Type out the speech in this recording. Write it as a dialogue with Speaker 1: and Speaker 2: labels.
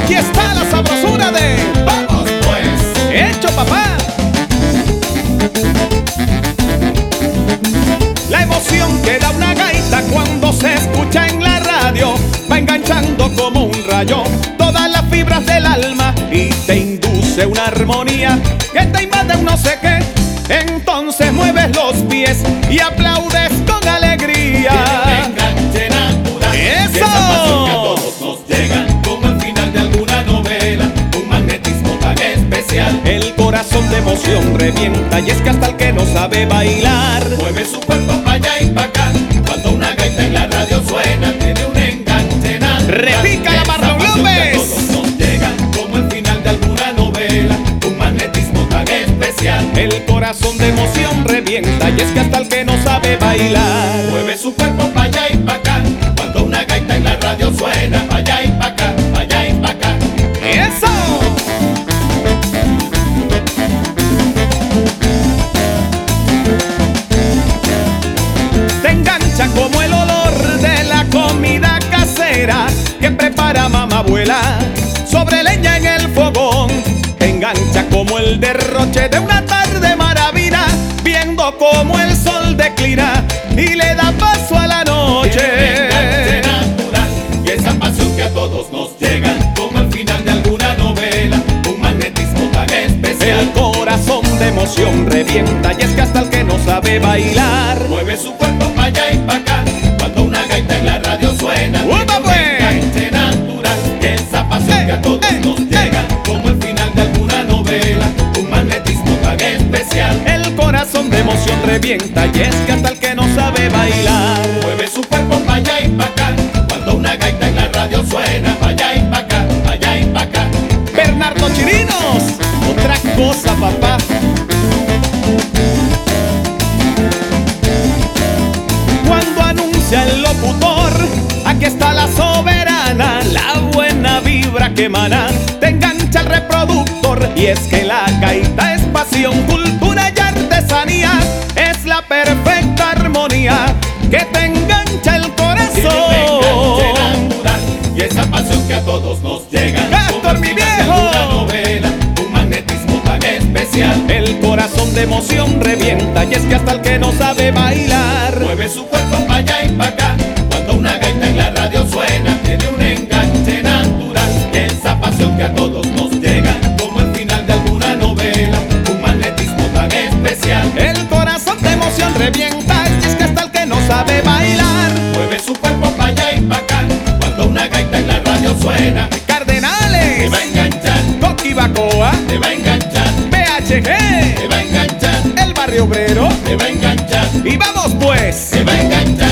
Speaker 1: aquí está la sabrosura de
Speaker 2: Vamos pues.
Speaker 1: Hecho Papá. La emoción que da una gaita cuando se escucha en la radio va enganchando como un rayo todas las fibras del alma y te induce una armonía que te invade un no sé qué. Entonces mueves los pies y aplaudes con alegría.
Speaker 2: Tiene un enganche natural.
Speaker 1: ¡Eso!
Speaker 2: Y esa pasión que a todos nos llega, como al final de alguna novela, un magnetismo tan especial.
Speaker 1: El corazón de emoción revienta y es que hasta el que no sabe bailar
Speaker 2: Mueve su cuerpo para allá y para acá. Cuando una gaita en la radio suena, tiene un enganche natural.
Speaker 1: Repica la
Speaker 2: Esa
Speaker 1: Marlon
Speaker 2: pasión que a
Speaker 1: López.
Speaker 2: todos nos llega, como al final de alguna novela, un magnetismo tan especial.
Speaker 1: el corazón de emoción revienta y es que hasta el que no sabe bailar
Speaker 2: Mueve su cuerpo para allá y para acá. Cuando una gaita en la radio suena, para allá y para acá, para allá y para acá.
Speaker 1: ¡Eso! Te engancha como el olor de la comida casera que prepara mamá abuela sobre leña en el fogón. Te engancha como el derroche de una tarde maravilla viendo como el sol declina y le da paso a la
Speaker 2: Tiene un enganche
Speaker 1: noche.
Speaker 2: natural. Y esa pasión que a todos nos llega, como al final de alguna novela, un magnetismo tan especial.
Speaker 1: El corazón de emoción revienta y es que hasta el que no sabe bailar
Speaker 2: Mueve su cuerpo para allá y para acá. Cuando una gaita en la radio suena,
Speaker 1: ¡Upa,
Speaker 2: tiene un
Speaker 1: pues!
Speaker 2: enganche natural. Y esa pasión que a todos nos llega, como al final de alguna novela, un magnetismo tan especial.
Speaker 1: el corazón de emoción revienta y es que hasta el que no sabe bailar
Speaker 2: Mueve su cuerpo para allá y para acá. Cuando una gaita en la radio suena, para allá y para acá, para allá y para acá.
Speaker 1: Bernardo Chirinos, otra cosa papá. Cuando anuncia el locutor, aquí está la soberana, la buena vibra que emana, te engancha el reproductor. Y es que la gaita es pasión, cultura y artesanía, es la perfecta armonía que te engancha el
Speaker 2: Tiene un enganche
Speaker 1: corazón.
Speaker 2: natural. Y esa pasión que a todos nos llega,
Speaker 1: ¡Gástor,
Speaker 2: como al
Speaker 1: mi
Speaker 2: final de
Speaker 1: viejo!
Speaker 2: alguna novela, un magnetismo tan especial.
Speaker 1: El corazón de emoción revienta y es que hasta el que no sabe bailar
Speaker 2: Mueve su cuerpo para allá y para acá. Cuando una gaita en la radio suena, tiene un enganche natural. Y esa pasión que a todos nos llega, como al final de alguna novela, un magnetismo tan especial.
Speaker 1: el corazón de emoción revienta y es que hasta el que no sabe bailar
Speaker 2: Mueve su cuerpo para allá y para acá. Cuando una gaita en la radio suena, te
Speaker 1: Cardenales,
Speaker 2: va a enganchar,
Speaker 1: Coquibacoa,
Speaker 2: te va a enganchar,
Speaker 1: BHG,
Speaker 2: te va a enganchar,
Speaker 1: el barrio obrero
Speaker 2: te va a enganchar,
Speaker 1: y vamos pues.
Speaker 2: te va a enganchar.